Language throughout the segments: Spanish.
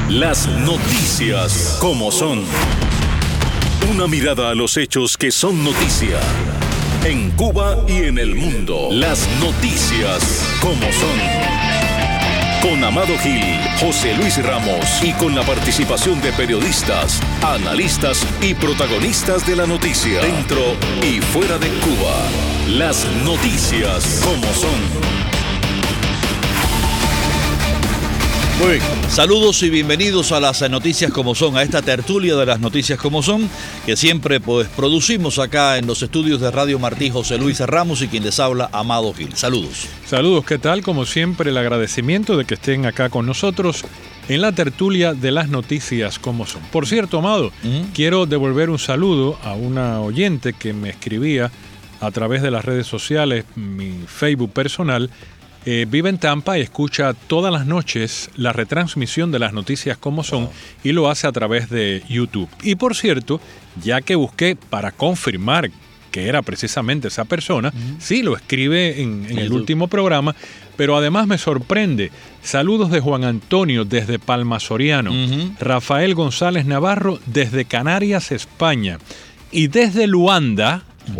Las noticias como son. Una mirada a los hechos que son noticia. En Cuba y en el mundo. Las noticias como son. Con Amado Gil, José Luis Ramos y con la participación de periodistas, analistas y protagonistas de la noticia. Dentro y fuera de Cuba. Las noticias como son. Muy bien, saludos y bienvenidos a las noticias como son, a esta tertulia de las noticias como son, que siempre producimos acá en los estudios de Radio Martí, José Luis Ramos y quien les habla, Amado Gil. Saludos. Saludos, ¿qué tal? Como siempre, el agradecimiento de que estén acá con nosotros en la tertulia de las noticias como son. Por cierto, Amado, quiero devolver un saludo a una oyente que me escribía a través de las redes sociales, mi Facebook personal. Vive en Tampa y escucha todas las noches la retransmisión de las noticias como son y lo hace a través de YouTube. Y por cierto, ya que busqué para confirmar que era precisamente esa persona, sí, lo escribe en el último programa, pero además me sorprende. Saludos de Juan Antonio desde Palma Soriano, Rafael González Navarro desde Canarias, España, y desde Luanda,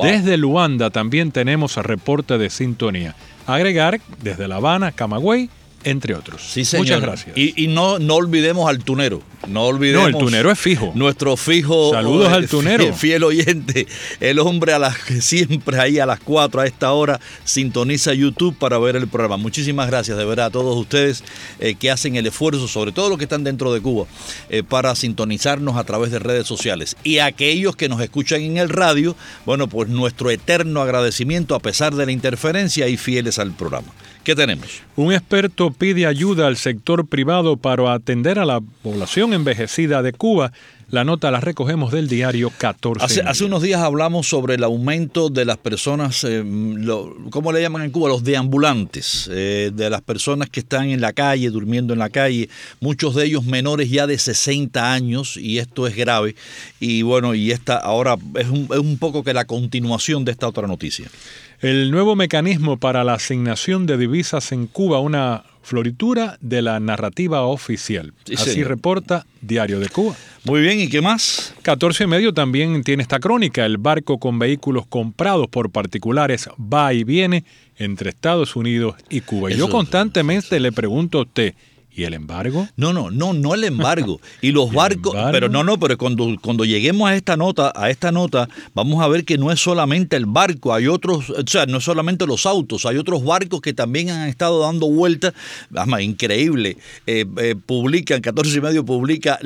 también tenemos reporte de sintonía. Agregar desde La Habana, Camagüey, entre otros. Sí, señor. Muchas gracias. Y no olvidemos al tunero. No olvidemos. No, el tunero es fijo. Nuestro fijo. Saludos al tunero. Fiel oyente. El hombre que siempre ahí a las 4 a esta hora sintoniza YouTube para ver el programa. Muchísimas gracias de verdad a todos ustedes que hacen el esfuerzo, sobre todo los que están dentro de Cuba, para sintonizarnos a través de redes sociales. Y a aquellos que nos escuchan en el radio, bueno, pues nuestro eterno agradecimiento a pesar de la interferencia y fieles al programa. ¿Qué tenemos? Un experto pide ayuda al sector privado para atender a la población envejecida de Cuba. La nota la recogemos del diario 14. Hace unos días hablamos sobre el aumento de las personas, ¿cómo le llaman en Cuba? Los deambulantes, de las personas que están en la calle, durmiendo en la calle, muchos de ellos menores ya de 60 años, y esto es grave. Y bueno, y esta ahora es un poco que la continuación de esta otra noticia. El nuevo mecanismo para la asignación de divisas en Cuba, una floritura de la narrativa oficial. Sí, así señor. Reporta Diario de Cuba. Muy bien, ¿y qué más? 14 y medio también tiene esta crónica. El barco con vehículos comprados por particulares va y viene entre Estados Unidos y Cuba. Y yo constantemente le pregunto a usted, ¿y el embargo? No el embargo. Y los barcos, pero pero cuando lleguemos a esta nota, vamos a ver que no es solamente el barco, hay otros, o sea, no es solamente los autos, hay otros barcos que también han estado dando vueltas, increíble. Publican, 14 y medio publica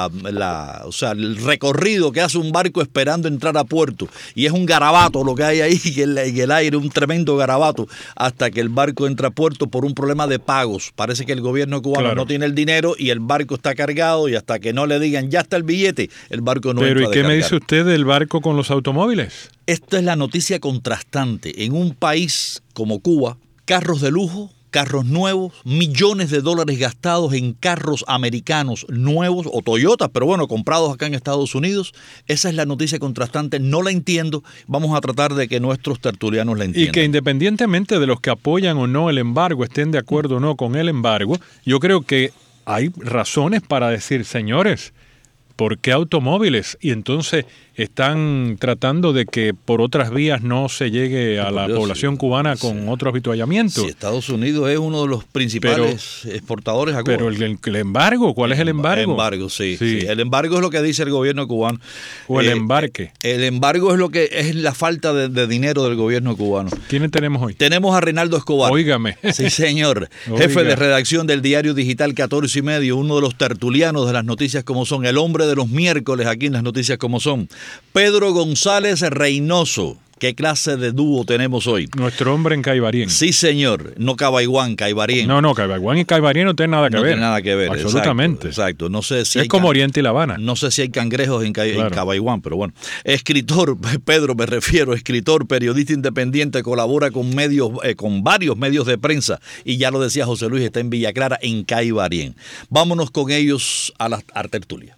el recorrido que hace un barco esperando entrar a puerto. Y es un garabato lo que hay ahí en el aire, un tremendo garabato, hasta que el barco entra a puerto por un problema de pagos. Parece que el gobierno cubano no tiene el dinero y el barco está cargado, y hasta que no le digan ya está el billete, el barco no entra a Pero ¿y qué descargar. me dice usted del barco con los automóviles? Esta es la noticia contrastante. En un país como Cuba, carros de lujo, carros nuevos, millones de dólares gastados en carros americanos nuevos o Toyotas, pero bueno, comprados acá en Estados Unidos. Esa es la noticia contrastante. No la entiendo. Vamos a tratar de que nuestros tertulianos la entiendan. Y que independientemente de los que apoyan o no el embargo, estén de acuerdo o no con el embargo, yo creo que hay razones para decir, señores, ¿por qué automóviles? Y entonces están tratando de que por otras vías no se llegue a la población cubana con otro avituallamiento. Sí, Estados Unidos es uno de los principales exportadores a Cuba. Pero el embargo, ¿cuál es el embargo? El embargo, sí. El embargo es lo que dice el gobierno cubano. O el embarque. El embargo es lo que es la falta de dinero del gobierno cubano. ¿Quiénes tenemos hoy? Tenemos a Reinaldo Escobar. Óigame. Sí, señor. Jefe de redacción del diario digital 14 y medio, uno de los tertulianos de las noticias como son, el hombre de los miércoles aquí en las noticias como son. Pedro González Reynoso. ¿Qué clase de dúo tenemos hoy? Nuestro hombre en Caibarien. Sí, señor. No Cabaiguán, Caibarien. No, Caibaiguán y Caibarien no tienen nada que ver. No tienen nada que ver. Absolutamente. Exacto. No sé si es como Oriente y La Habana. No sé si hay cangrejos en Cabaiguán, pero bueno. Escritor, Pedro me refiero, escritor, periodista independiente, colabora con medios, con varios medios de prensa, y ya lo decía José Luis, está en Villa Clara, en Caibarien. Vámonos con ellos a la tertulia.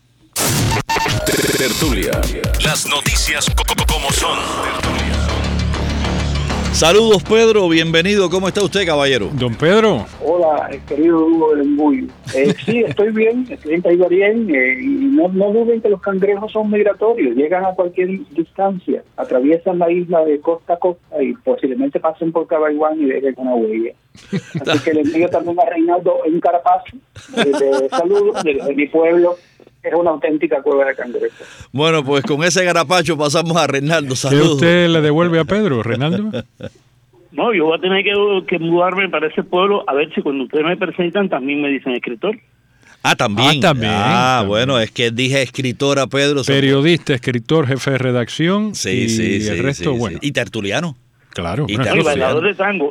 Tertulia. Las noticias como son. Saludos, Pedro, bienvenido. ¿Cómo está usted, caballero? Don Pedro. Hola, querido Hugo del Embuy. Sí, estoy bien, estoy bien. Y no duden que los cangrejos son migratorios, llegan a cualquier distancia, atraviesan la isla de costa a costa y posiblemente pasen por Cabaiguán y dejen una huella. Así que le envío también a Reinaldo un carapazo de saludos de mi pueblo. Es una auténtica cueva de cangrejos. Bueno, pues con ese garapacho pasamos a Reinaldo. Saludos. ¿Qué usted le devuelve a Pedro, Reinaldo? No, yo voy a tener que mudarme para ese pueblo a ver si cuando ustedes me presentan también me dicen escritor. También. También. Bueno, es que dije escritora, Pedro. Periodista, escritor, jefe de redacción. Sí, el resto, bueno. Y tertuliano. Claro. Y bailador de tango.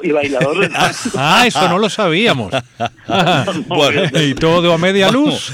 Eso no lo sabíamos. Bueno, y todo a media luz.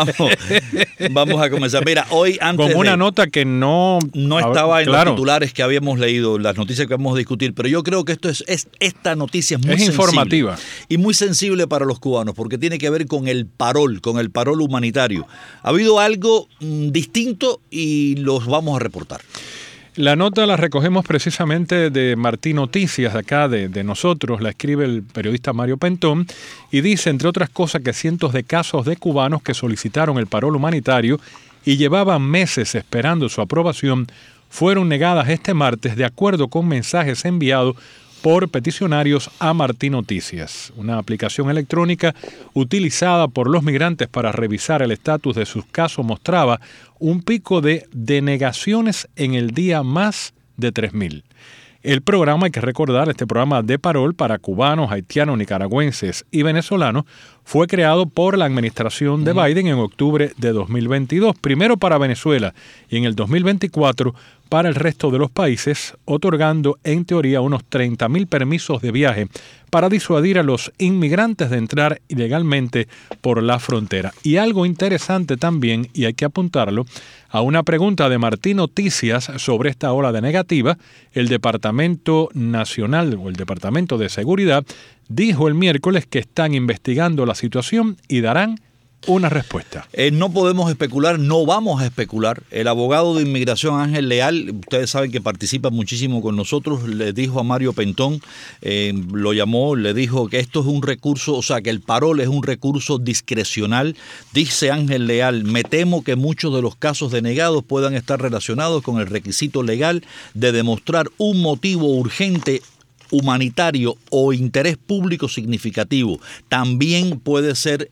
Vamos a comenzar. Mira, hoy antes con una nota que no estaba en los titulares que habíamos leído, las noticias que vamos a discutir, pero yo creo que esta noticia es muy sensible, informativa y muy sensible para los cubanos, porque tiene que ver con el parol humanitario. Ha habido algo distinto y los vamos a reportar. La nota la recogemos precisamente de Martín Noticias, de acá de nosotros, la escribe el periodista Mario Pentón, y dice, entre otras cosas, que cientos de casos de cubanos que solicitaron el parol humanitario y llevaban meses esperando su aprobación, fueron negadas este martes de acuerdo con mensajes enviados por peticionarios a Martín Noticias, una aplicación electrónica utilizada por los migrantes para revisar el estatus de sus casos mostraba un pico de denegaciones en el día más de 3.000. El programa, hay que recordar, este programa de parol para cubanos, haitianos, nicaragüenses y venezolanos fue creado por la administración de Biden en octubre de 2022, primero para Venezuela y en el 2024 para el resto de los países, otorgando en teoría unos 30.000 permisos de viaje para disuadir a los inmigrantes de entrar ilegalmente por la frontera. Y algo interesante también, y hay que apuntarlo, a una pregunta de Martín Noticias sobre esta ola de negativa, el Departamento Nacional o el Departamento de Seguridad dijo el miércoles que están investigando la situación y darán una respuesta. No podemos especular, no vamos a especular. El abogado de inmigración Ángel Leal, ustedes saben que participa muchísimo con nosotros, le dijo a Mario Pentón, lo llamó, le dijo que esto es un recurso, o sea, que el parol es un recurso discrecional. Dice Ángel Leal, me temo que muchos de los casos denegados puedan estar relacionados con el requisito legal de demostrar un motivo urgente humanitario o interés público significativo. También puede ser,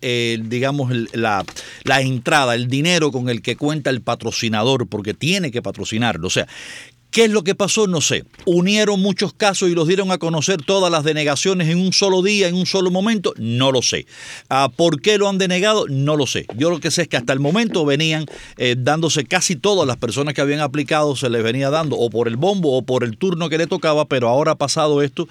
la entrada, el dinero con el que cuenta el patrocinador, porque tiene que patrocinarlo. O sea, ¿qué es lo que pasó? No sé. Unieron muchos casos y los dieron a conocer todas las denegaciones en un solo día, en un solo momento. No lo sé. ¿Por qué lo han denegado? No lo sé. Yo lo que sé es que hasta el momento venían dándose casi todas las personas que habían aplicado, se les venía dando o por el bombo o por el turno que le tocaba, pero ahora ha pasado esto.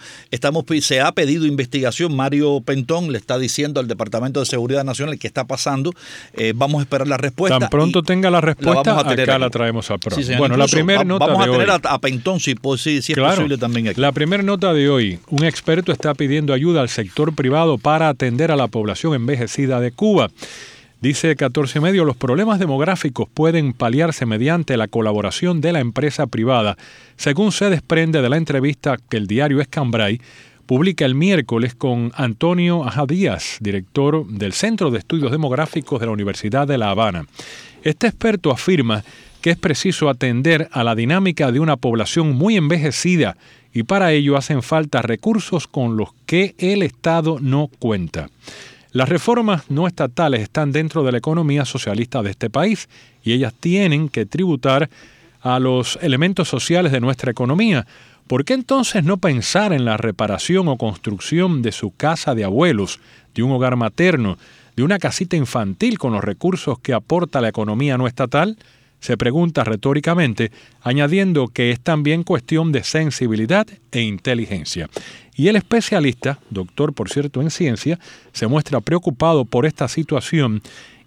Se ha pedido investigación. Mario Pentón le está diciendo al Departamento de Seguridad Nacional qué está pasando. Vamos a esperar la respuesta. Tan pronto tenga la respuesta, acá la traemos al programa. Sí, bueno, la primera nota vamos de a tener hoy. A Pentón, si es posible también aquí. La primera nota de hoy, un experto está pidiendo ayuda al sector privado para atender a la población envejecida de Cuba. Dice 14 Medios, los problemas demográficos pueden paliarse mediante la colaboración de la empresa privada, según se desprende de la entrevista que el diario Escambray publica el miércoles con Antonio Aja Díaz, director del Centro de Estudios Demográficos de la Universidad de La Habana. Este experto afirma que es preciso atender a la dinámica de una población muy envejecida y para ello hacen falta recursos con los que el Estado no cuenta. Las reformas no estatales están dentro de la economía socialista de este país y ellas tienen que tributar a los elementos sociales de nuestra economía. ¿Por qué entonces no pensar en la reparación o construcción de su casa de abuelos, de un hogar materno, de una casita infantil con los recursos que aporta la economía no estatal? Se pregunta retóricamente, añadiendo que es también cuestión de sensibilidad e inteligencia. Y el especialista, doctor por cierto en ciencia, se muestra preocupado por esta situación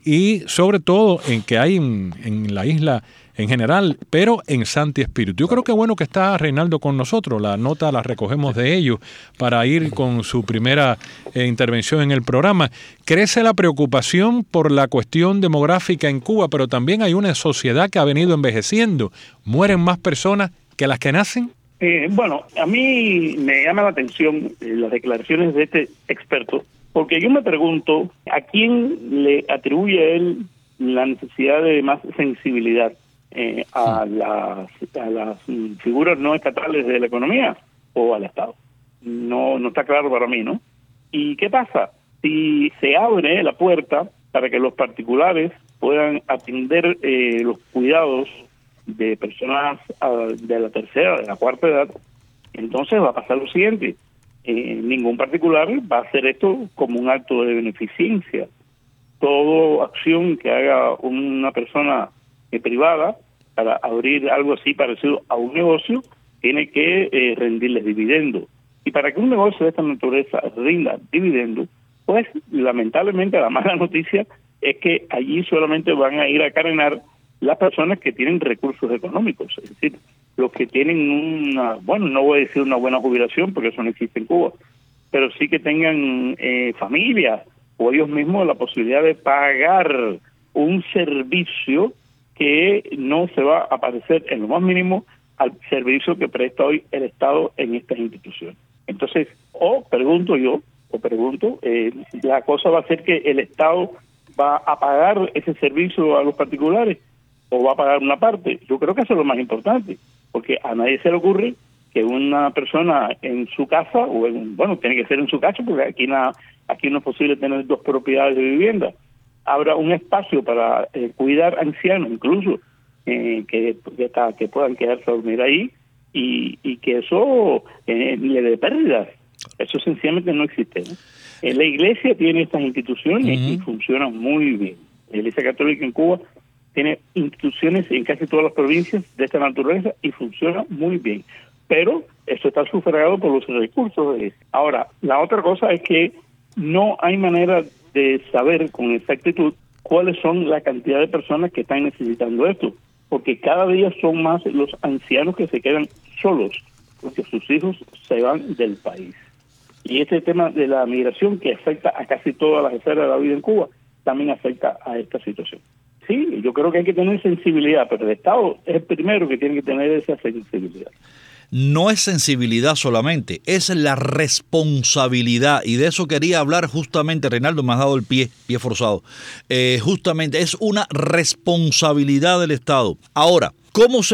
y sobre todo en que hay en la isla en general, pero en Santi Espíritu. Yo creo que bueno que está Reinaldo con nosotros, la nota la recogemos de ellos para ir con su primera intervención en el programa. Crece la preocupación por la cuestión demográfica en Cuba, pero también hay una sociedad que ha venido envejeciendo. ¿Mueren más personas que las que nacen? Bueno, a mí me llama la atención las declaraciones de este experto, porque yo me pregunto a quién le atribuye él la necesidad de más sensibilidad a las figuras no estatales de la economía o al Estado. No está claro para mí, ¿no? ¿Y qué pasa? Si se abre la puerta para que los particulares puedan atender los cuidados de personas de la tercera, de la cuarta edad, entonces va a pasar lo siguiente. Ningún particular va a hacer esto como un acto de beneficencia. Toda acción que haga una persona privada para abrir algo así parecido a un negocio tiene que rendirles dividendo. Y para que un negocio de esta naturaleza rinda dividendo, pues lamentablemente la mala noticia es que allí solamente van a ir a carenar las personas que tienen recursos económicos, es decir, los que tienen no voy a decir una buena jubilación porque eso no existe en Cuba, pero sí que tengan familia o ellos mismos la posibilidad de pagar un servicio que no se va a parecer en lo más mínimo al servicio que presta hoy el Estado en estas instituciones. Entonces, la cosa va a ser que el Estado va a pagar ese servicio a los particulares o va a pagar una parte. Yo creo que eso es lo más importante, porque a nadie se le ocurre que una persona en su casa, tiene que ser en su casa, porque aquí no es posible tener dos propiedades de vivienda, abra un espacio para cuidar ancianos, incluso que puedan quedarse a dormir ahí, y que eso le dé pérdidas. Eso sencillamente no existe, ¿no? La Iglesia tiene estas instituciones y funcionan muy bien. La Iglesia Católica en Cuba tiene instituciones en casi todas las provincias de esta naturaleza y funciona muy bien. Pero eso está sufragado por los recursos de eso. Ahora, la otra cosa es que no hay manera de saber con exactitud cuáles son la cantidad de personas que están necesitando esto, porque cada día son más los ancianos que se quedan solos, porque sus hijos se van del país. Y este tema de la migración, que afecta a casi todas las esferas de la vida en Cuba, también afecta a esta situación. Sí, yo creo que hay que tener sensibilidad, pero el Estado es el primero que tiene que tener esa sensibilidad. No es sensibilidad solamente, es la responsabilidad, y de eso quería hablar justamente. Reinaldo, me has dado el pie forzado. Justamente es una responsabilidad del Estado. Ahora, ¿cómo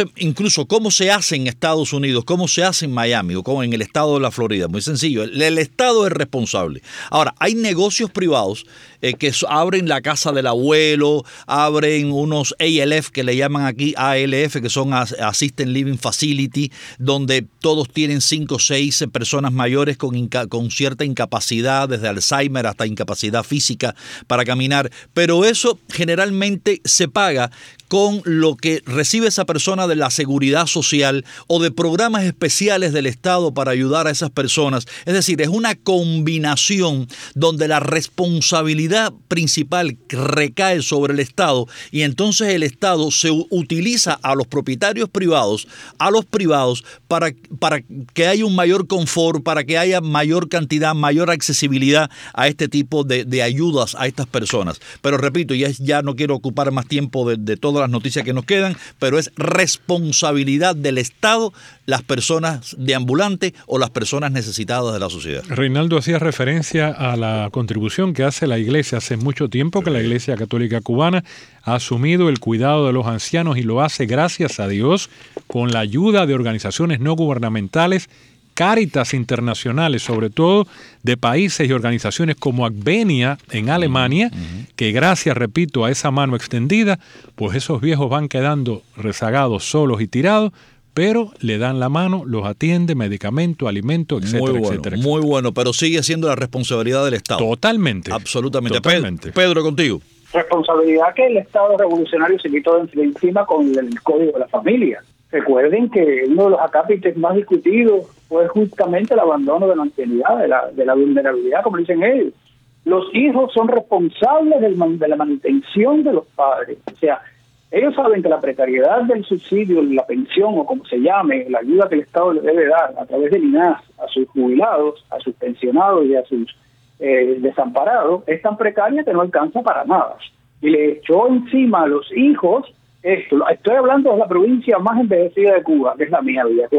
se hace en Estados Unidos? ¿Cómo se hace en Miami o como en el estado de la Florida? Muy sencillo, el Estado es responsable. Ahora, hay negocios privados que abren la casa del abuelo, abren unos ALF que le llaman aquí ALF, que son Assisted Living Facility, donde todos tienen 5 o 6 personas mayores con cierta incapacidad, desde Alzheimer hasta incapacidad física para caminar. Pero eso generalmente se paga con lo que recibe esa persona de la seguridad social o de programas especiales del Estado para ayudar a esas personas. Es decir, es una combinación donde la responsabilidad principal recae sobre el Estado, y entonces el Estado se utiliza a los propietarios privados, a los privados, para que haya un mayor confort, para que haya mayor cantidad, mayor accesibilidad a este tipo de ayudas a estas personas. Pero repito, ya no quiero ocupar más tiempo de todas las noticias que nos quedan, pero es responsabilidad del Estado las personas deambulantes o las personas necesitadas de la sociedad. Reinaldo hacía referencia a la contribución que hace la Iglesia. Hace mucho tiempo que la Iglesia Católica Cubana ha asumido el cuidado de los ancianos y lo hace, gracias a Dios, con la ayuda de organizaciones no gubernamentales, Cáritas internacionales, sobre todo de países y organizaciones como Advenia en Alemania, que gracias, repito, a esa mano extendida, pues esos viejos van quedando rezagados, solos y tirados, pero le dan la mano, los atiende, medicamento, alimento, etcétera, etcétera. Muy bueno, pero sigue siendo la responsabilidad del Estado. Totalmente. Absolutamente. Totalmente. Pedro, contigo. Responsabilidad que el Estado revolucionario se quitó de encima con el Código de la Familia. Recuerden que uno de los acápites más discutidos fue justamente el abandono de la ancianidad, de la vulnerabilidad, como dicen ellos. Los hijos son responsables de la manutención de los padres. O sea, ellos saben que la precariedad del subsidio, la pensión o como se llame, la ayuda que el Estado les debe dar a través del INAS a sus jubilados, a sus pensionados y a sus desamparados, es tan precaria que no alcanza para nada. Y le echó encima a los hijos esto. Estoy hablando de la provincia más envejecida de Cuba, que es la mía, Villa Clara.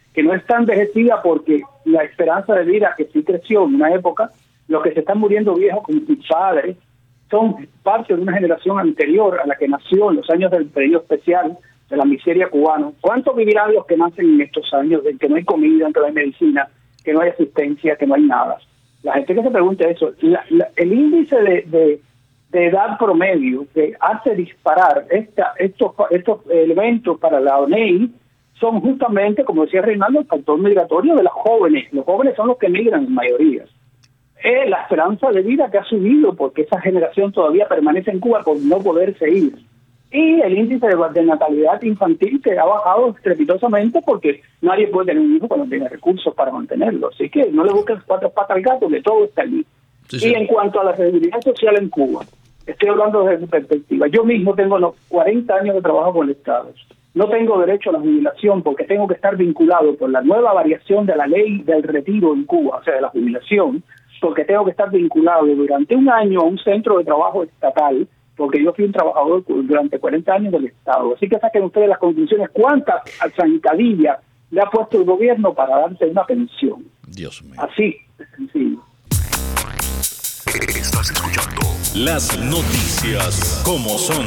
que no está envejecida porque la esperanza de vida que sí creció en una época, los que se están muriendo viejos como mis padres, son parte de una generación anterior a la que nació en los años del periodo especial de la miseria cubana. ¿Cuántos vivirán los que nacen en estos años en que no hay comida, en que no hay medicina, que no hay asistencia, que no hay nada? La gente que se pregunta eso, el índice de edad promedio que hace disparar estos elementos para la ONEI son justamente, como decía Reinaldo, el factor migratorio de los jóvenes. Los jóvenes son los que migran en mayoría. La esperanza de vida que ha subido porque esa generación todavía permanece en Cuba por no poderse ir. Y el índice de natalidad infantil que ha bajado estrepitosamente porque nadie puede tener un hijo cuando tiene recursos para mantenerlo. Así que no le busques cuatro patas al gato, que todo está allí. Sí. Y en cuanto a la seguridad social en Cuba, estoy hablando desde mi perspectiva. Yo mismo tengo los 40 años de trabajo con el Estado. No tengo derecho a la jubilación porque tengo que estar vinculado por la nueva variación de la ley del retiro en Cuba, o sea, de la jubilación, porque tengo que estar vinculado durante un año a un centro de trabajo estatal, porque yo fui un trabajador durante 40 años del Estado. Así que saquen ustedes las conclusiones. ¿Cuántas zancadillas le ha puesto el gobierno para darse una pensión? Dios mío. Así de sencillo. Estás escuchando las noticias como son.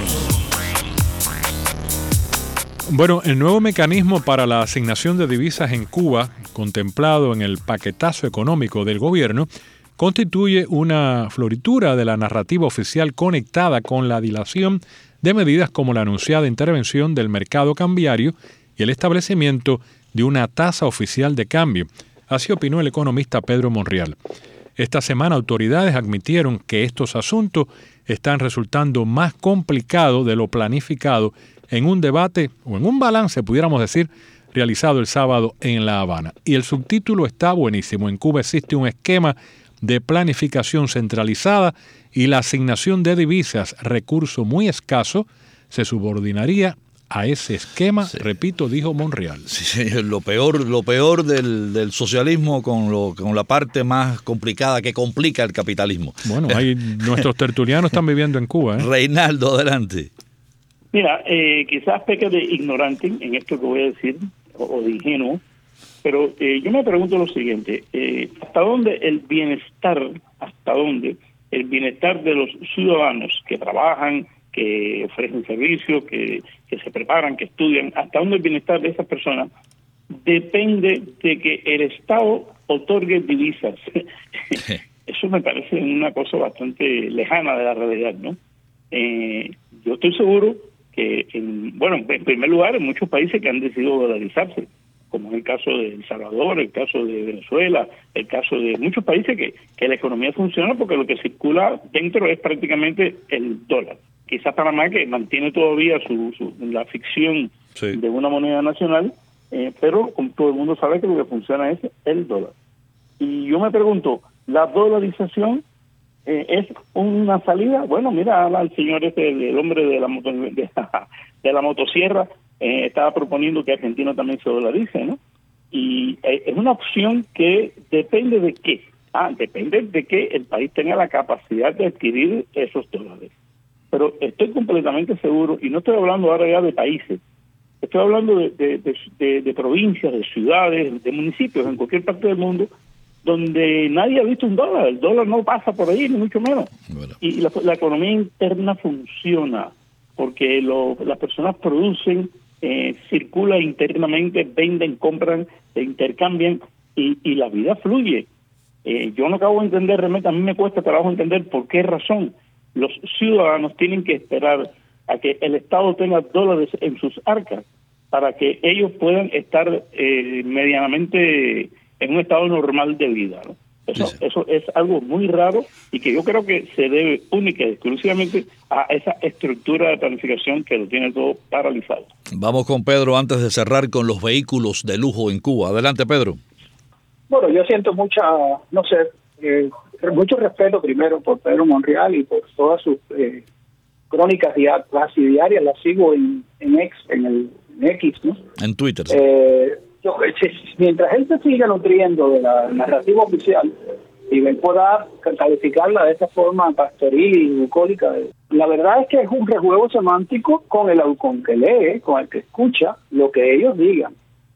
Bueno, el nuevo mecanismo para la asignación de divisas en Cuba, contemplado en el paquetazo económico del gobierno, constituye una floritura de la narrativa oficial conectada con la dilación de medidas como la anunciada intervención del mercado cambiario y el establecimiento de una tasa oficial de cambio. Así opinó el economista Pedro Monreal. Esta semana autoridades admitieron que estos asuntos están resultando más complicados de lo planificado en un debate o en un balance, pudiéramos decir, realizado el sábado en La Habana. Y el subtítulo está buenísimo. En Cuba existe un esquema de planificación centralizada y la asignación de divisas, recurso muy escaso, se subordinaría a ese esquema, sí. Repito, dijo Monreal. Sí, señor, lo peor del socialismo con la parte más complicada que complica el capitalismo. Bueno, nuestros tertulianos están viviendo en Cuba. Reinaldo, adelante. Mira, quizás peque de ignorante en esto que voy a decir, o de ingenuo, pero yo me pregunto lo siguiente, ¿hasta dónde el bienestar de los ciudadanos que trabajan, que ofrecen servicios, que se preparan, que estudian, hasta dónde el bienestar de esas personas depende de que el Estado otorgue divisas? Eso me parece una cosa bastante lejana de la realidad, ¿no? Yo estoy seguro que, en primer lugar, en muchos países que han decidido dolarizarse, como es el caso de El Salvador, el caso de Venezuela, el caso de muchos países que la economía funciona porque lo que circula dentro es prácticamente el dólar. Quizás Panamá, que mantiene todavía la ficción, sí, de una moneda nacional, pero como todo el mundo sabe que lo que funciona es el dólar. Y yo me pregunto, ¿la dolarización es una salida? Bueno, mira, el señor el hombre de la motosierra, estaba proponiendo que Argentina también se dolarice, ¿no? Y es una opción que depende de qué. Depende de que el país tenga la capacidad de adquirir esos dólares. Pero estoy completamente seguro, y no estoy hablando ahora ya de países, estoy hablando de provincias, de ciudades, de municipios en cualquier parte del mundo, donde nadie ha visto un dólar. El dólar no pasa por ahí, ni mucho menos. Bueno. Y la economía interna funciona porque las personas producen, circulan internamente, venden, compran, se intercambian y la vida fluye. Yo no acabo de entender, realmente a mí me cuesta trabajo entender por qué razón los ciudadanos tienen que esperar a que el Estado tenga dólares en sus arcas para que ellos puedan estar medianamente en un estado normal de vida, ¿no? Eso es algo muy raro y que yo creo que se debe única y exclusivamente a esa estructura de planificación que lo tiene todo paralizado. Vamos con Pedro antes de cerrar con los vehículos de lujo en Cuba. Adelante, Pedro. Bueno, yo siento mucho respeto primero por Pedro Monreal y por todas sus crónicas diarias. Las sigo en X, ¿no? En Twitter. Sí. Mientras él se siga nutriendo de la narrativa oficial y él pueda calificarla de esta forma pastoril y bucólica, la verdad es que es un rejuego semántico con el que lee, con el que escucha lo que ellos digan.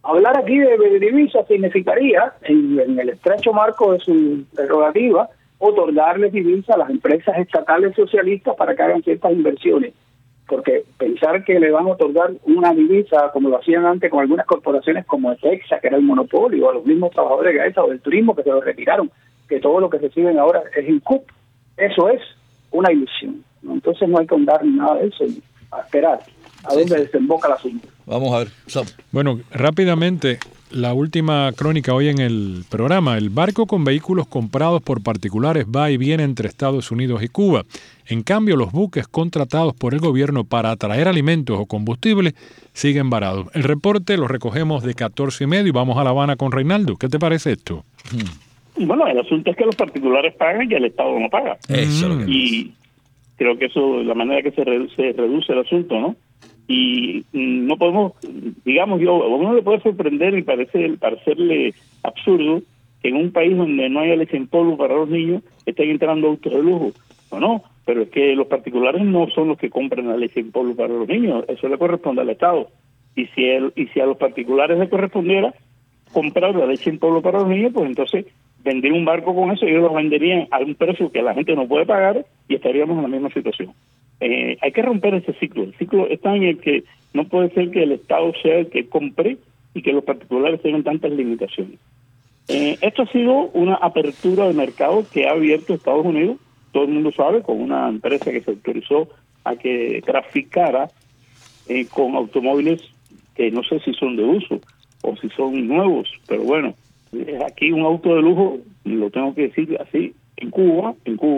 Hablar aquí de divisa significaría, en el estrecho marco de su prerrogativa, otorgarles divisa a las empresas estatales socialistas para que hagan ciertas inversiones. Porque pensar que le van a otorgar una divisa, como lo hacían antes con algunas corporaciones como Texas, que era el monopolio, a los mismos trabajadores de Gaesa o del turismo que se lo retiraron, que todo lo que reciben ahora es INCUP, eso es una ilusión, ¿no? Entonces no hay que ahondar ni nada de eso, y a esperar a dónde desemboca el asunto. Vamos a ver. Bueno, rápidamente, la última crónica hoy en el programa. El barco con vehículos comprados por particulares va y viene entre Estados Unidos y Cuba. En cambio, los buques contratados por el gobierno para traer alimentos o combustible siguen varados. El reporte lo recogemos de 14:30 y vamos a La Habana con Reinaldo. ¿Qué te parece esto? Bueno, el asunto es que los particulares pagan y el Estado no paga. Y creo que eso es la manera que se reduce el asunto, ¿no? Y no podemos, digamos, a uno le puede sorprender y parecerle absurdo que en un país donde no haya leche en polvo para los niños estén entrando autos de lujo. No, pero es que los particulares no son los que compran la leche en polvo para los niños, eso le corresponde al Estado. Y si a los particulares les correspondiera comprar la leche en polvo para los niños, pues entonces vender un barco con eso, ellos lo venderían a un precio que la gente no puede pagar y estaríamos en la misma situación. Hay que romper ese ciclo. El ciclo está en el que no puede ser que el Estado sea el que compre y que los particulares tengan tantas limitaciones. Esto ha sido una apertura de mercado que ha abierto Estados Unidos, todo el mundo sabe, con una empresa que se autorizó a que traficara con automóviles que no sé si son de uso o si son nuevos, pero bueno, aquí un auto de lujo, lo tengo que decir así, en Cuba,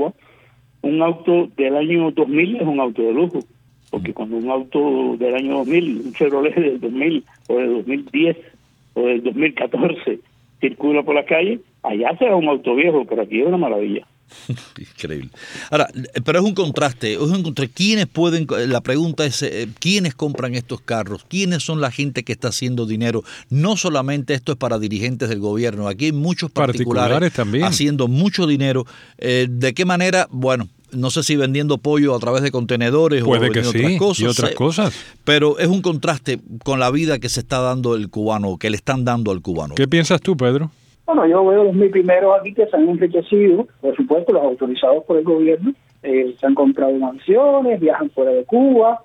un auto del año 2000 es un auto de lujo, porque cuando un auto del año 2000, un Chevrolet del 2000 o del 2010 o del 2014 circula por la calle, allá será un auto viejo, pero aquí es una maravilla. Increíble. Ahora, pero es un contraste. ¿Quiénes pueden? La pregunta es, ¿quiénes compran estos carros? ¿Quiénes son la gente que está haciendo dinero? No solamente esto es para dirigentes del gobierno. Aquí hay muchos particulares también haciendo mucho dinero. ¿De qué manera? Bueno, no sé si vendiendo pollo a través de contenedores o vendiendo otras cosas. Pero es un contraste con la vida que se está dando el cubano, que le están dando al cubano. ¿Qué piensas tú, Pedro? Bueno, yo veo los mis primeros aquí que se han enriquecido, por supuesto, los autorizados por el gobierno, se han comprado mansiones, viajan fuera de Cuba,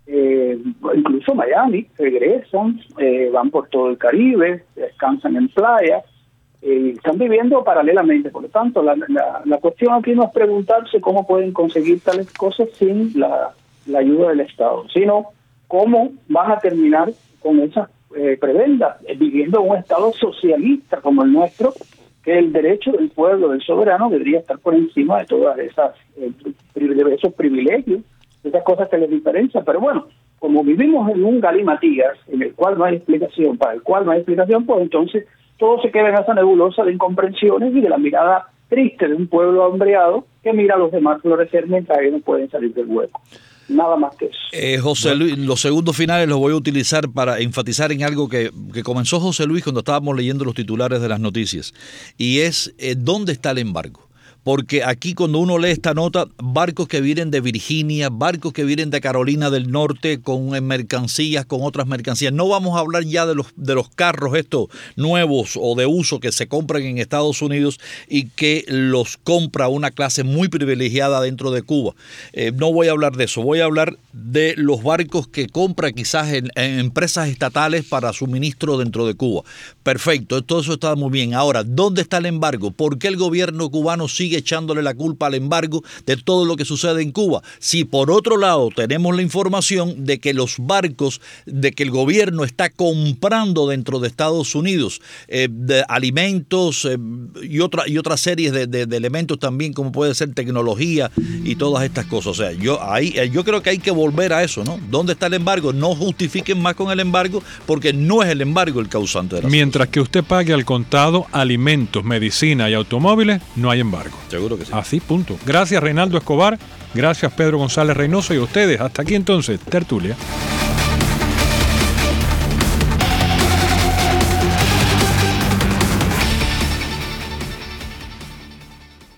incluso Miami, regresan, van por todo el Caribe, descansan en playa, están viviendo paralelamente. Por lo tanto, la cuestión aquí no es preguntarse cómo pueden conseguir tales cosas sin la ayuda del Estado, sino cómo van a terminar con esas prebenda, viviendo en un Estado socialista como el nuestro, que el derecho del pueblo, del soberano, debería estar por encima de todas esas esos privilegios, esas cosas que les diferencian. Pero bueno, como vivimos en un galimatías en el cual no hay explicación, para el cual no hay explicación, pues entonces todo se queda en esa nebulosa de incomprensiones y de la mirada triste de un pueblo hambreado que mira a los demás florecer mientras ellos no pueden salir del hueco. Nada más que eso. José Luis, los segundos finales los voy a utilizar para enfatizar en algo que comenzó José Luis cuando estábamos leyendo los titulares de las noticias, y es ¿dónde está el embargo? Porque aquí cuando uno lee esta nota, barcos que vienen de Virginia, barcos que vienen de Carolina del Norte con mercancías, con otras mercancías. No vamos a hablar ya de los carros estos nuevos o de uso que se compran en Estados Unidos y que los compra una clase muy privilegiada dentro de Cuba. No voy a hablar de eso, voy a hablar de los barcos que compra quizás en empresas estatales para suministro dentro de Cuba. Perfecto, todo eso está muy bien. Ahora, ¿dónde está el embargo? ¿Por qué el gobierno cubano sigue echándole la culpa al embargo de todo lo que sucede en Cuba? Si por otro lado tenemos la información de que los barcos, de que el gobierno está comprando dentro de Estados Unidos de alimentos y otras series de elementos también, como puede ser tecnología y todas estas cosas. O sea, yo creo que hay que volver a eso, ¿no? ¿Dónde está el embargo? No justifiquen más con el embargo, porque no es el embargo el causante de la situación. Mientras que usted pague al contado alimentos, medicina y automóviles, no hay embargo. Seguro que sí. Así, punto. Gracias, Reinaldo Escobar. Gracias, Pedro González Reynoso. Y a ustedes, hasta aquí entonces, Tertulia.